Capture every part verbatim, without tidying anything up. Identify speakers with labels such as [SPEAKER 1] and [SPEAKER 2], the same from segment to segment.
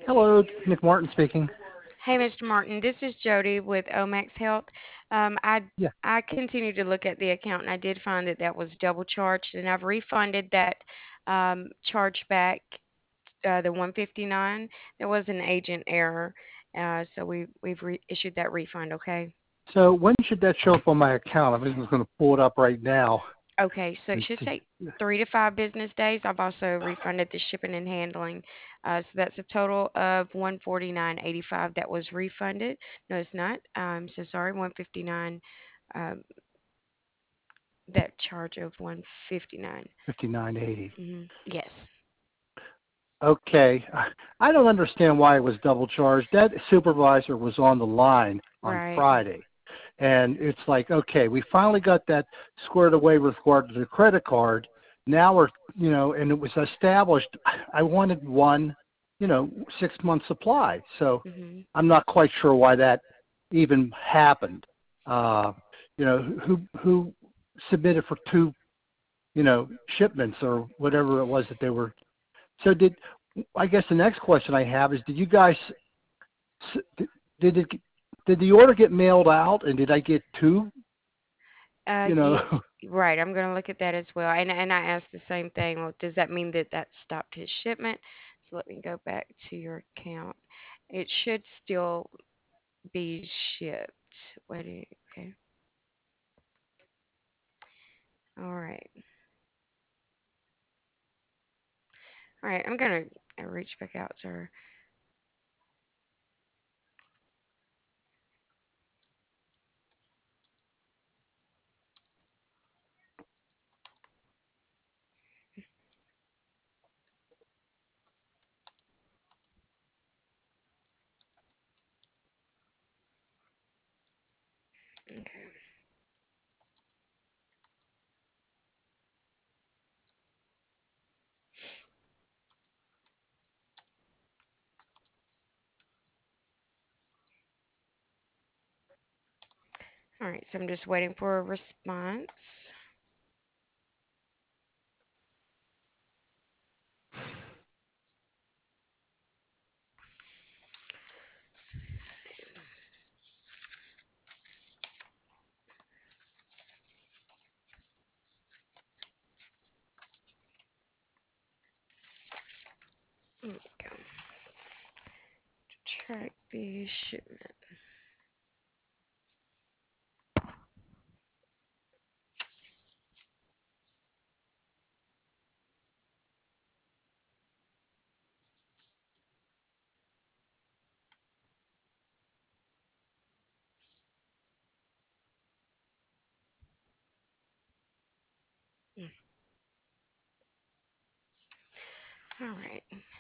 [SPEAKER 1] Hello, Nick Martin speaking.
[SPEAKER 2] Hey, Mister Martin, this is Jody with Omax Health. Um, I
[SPEAKER 1] Yeah.
[SPEAKER 2] I continue to look at the account, and I did find that that was double charged, and I've refunded that um, charge back, uh, the one fifty-nine. There was an agent error, uh, so we we've re- issued that refund. Okay.
[SPEAKER 1] So when should that show up on my account? I'm just going to pull it up right now
[SPEAKER 2] Okay, so it
[SPEAKER 1] and
[SPEAKER 2] should
[SPEAKER 1] see.
[SPEAKER 2] take three to five business days. I've also refunded the shipping and handling. Uh, so that's a total of one forty nine eighty five that was refunded. No, it's not. I'm so sorry. One fifty nine. Um, that charge of one fifty nine.
[SPEAKER 1] fifty-nine eighty.
[SPEAKER 2] Mm-hmm. Yes.
[SPEAKER 1] Okay. I don't understand why it was double charged. That supervisor was on the line on
[SPEAKER 2] Right.
[SPEAKER 1] Friday. And it's like, okay, we finally got that squared away with regard to the credit card. Now we're, you know, and it was established. I wanted one, you know, six month supply. So
[SPEAKER 2] Mm-hmm.
[SPEAKER 1] I'm not quite sure why that even happened. Uh, you know, who who submitted for two, you know, shipments or whatever it was that they were. So did I guess the next question I have is, did you guys s- did it did the order get mailed out and did I get two?
[SPEAKER 2] Uh,
[SPEAKER 1] You know,
[SPEAKER 2] ye- right. I'm going to look at that as well. And and I asked the same thing. Well, does that mean that that stopped his shipment? So let me go back to your account. It should still be shipped. What do you, okay. All right. All right. I'm going to reach back out to her. Okay. All right. So I'm just waiting for a response. Okay. Track the shipment. Mm. All right.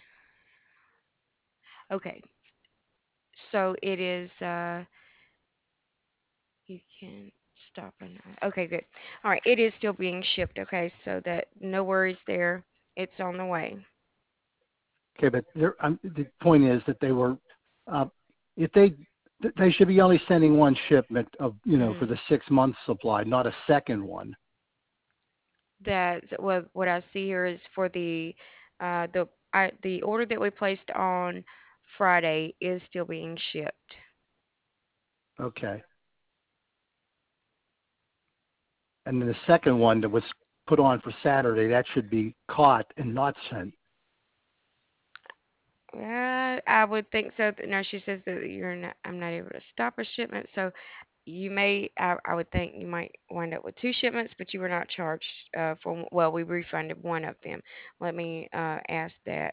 [SPEAKER 2] Okay. So it is. Uh, you can stop and. Okay, good. All right. It is still being shipped. Okay, so that no worries there. It's on the way.
[SPEAKER 1] okay, but there, um, the point is that they were, uh, if they they should be only sending one shipment of, you know, for
[SPEAKER 2] Mm.
[SPEAKER 1] the six month supply, not a second one.
[SPEAKER 2] That what what I see here is for the uh the I the order that we placed on Friday is still being shipped.
[SPEAKER 1] Okay, and then the second one that was put on for Saturday, that should be caught and not sent.
[SPEAKER 2] Uh, I would think so. No, she says that you're not. I'm not able to stop a shipment, so you may. I, I would think you might wind up with two shipments, but you were not charged uh, for. Well, we refunded one of them. Let me uh, ask that.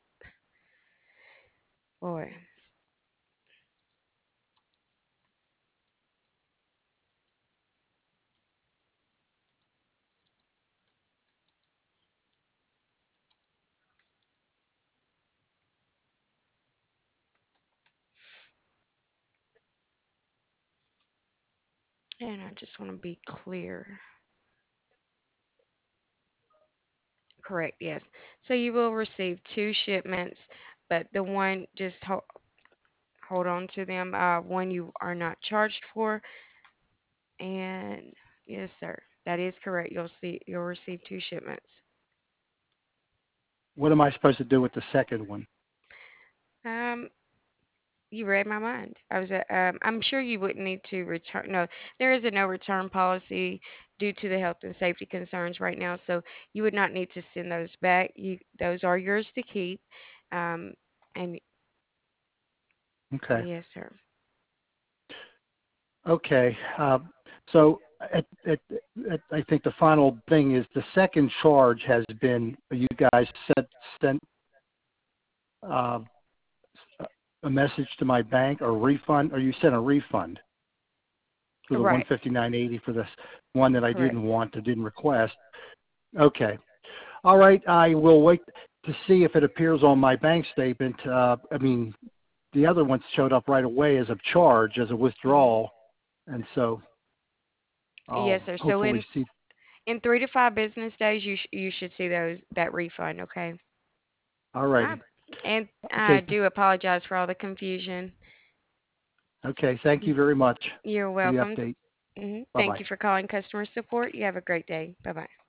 [SPEAKER 2] Boy, and I just want to be clear. Correct. Yes. So you will receive two shipments, but the one just hold hold on to them. Uh, one you are not charged for, and yes, sir, that is correct. You'll see. You'll receive two shipments.
[SPEAKER 1] What am I supposed to do with the second one?
[SPEAKER 2] Um, you read my mind. I was, uh, um, I'm sure you wouldn't need to return. No, there is a no return policy due to the health and safety concerns right now, so you would not need to send those back. You, those are yours to keep. Um, and
[SPEAKER 1] Okay.
[SPEAKER 2] yes, sir.
[SPEAKER 1] Okay. Uh, so at, at, at, I think the final thing is the second charge has been you guys sent sent uh, a message to my bank or refund, or you sent a refund for the one
[SPEAKER 2] Right.
[SPEAKER 1] fifty nine eighty for this one that I
[SPEAKER 2] Correct.
[SPEAKER 1] didn't want, that didn't request. Okay. All right. I will wait to see if it appears on my bank statement. Uh, I mean, the other one showed up right away as a charge, as a
[SPEAKER 2] Hmm.
[SPEAKER 1] withdrawal, and so
[SPEAKER 2] Yes,
[SPEAKER 1] I'll
[SPEAKER 2] sir. So
[SPEAKER 1] hopefully
[SPEAKER 2] in
[SPEAKER 1] see.
[SPEAKER 2] in three to five business days, you sh- you should see those that refund. Okay.
[SPEAKER 1] All
[SPEAKER 2] I,
[SPEAKER 1] righty.
[SPEAKER 2] and I
[SPEAKER 1] Okay.
[SPEAKER 2] do apologize for all the confusion.
[SPEAKER 1] Okay. Thank you very much
[SPEAKER 2] You're
[SPEAKER 1] for the
[SPEAKER 2] welcome.
[SPEAKER 1] update.
[SPEAKER 2] Hmm.
[SPEAKER 1] Bye
[SPEAKER 2] Thank
[SPEAKER 1] bye.
[SPEAKER 2] you for calling customer support. You have a great day. Bye bye.